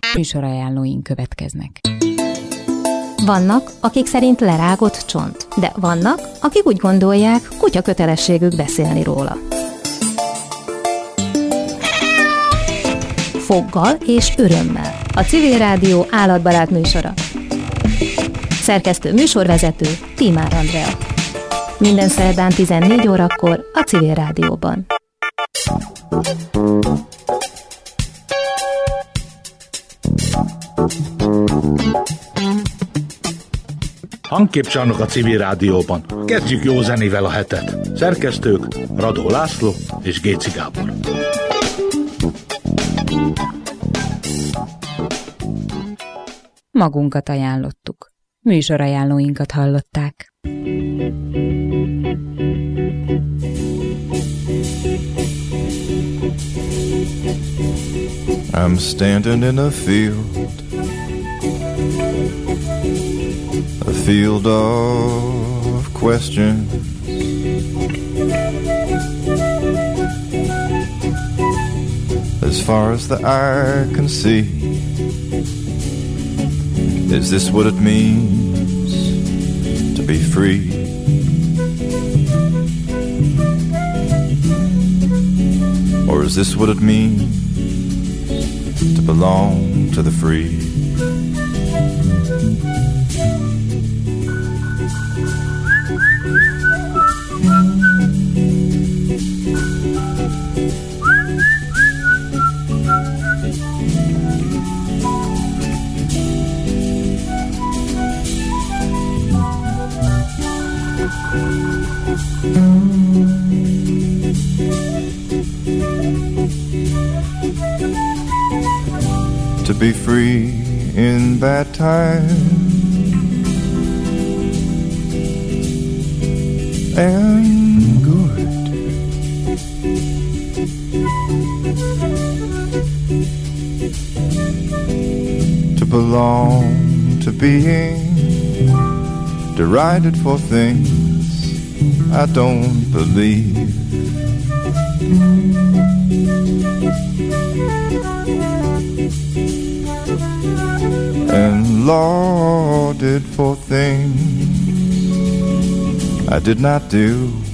Műsorajánlóink következnek. Vannak, akik szerint lerágott csont, de vannak, akik úgy gondolják, kutya kötelességük beszélni róla. Foggal és örömmel. A Civil Rádió állatbarát műsora. Szerkesztő műsorvezető Tímár Andrea. Minden szerdán 14 órakor a Civil Rádióban. Hangképcsarnok a Civil Rádióban. Kezdjük jó zenével a hetet. Szerkesztők Radó László és Géci Gábor. Magunkat ajánlottuk. Műsorajánlóinkat hallották. I'm standing in a field of questions. As far as the eye can see, is this what it means to be free? Or is this what it means to belong to the free? To be free in bad times and good, to belong to being derided for things I don't believe. And lauded for things I did not do.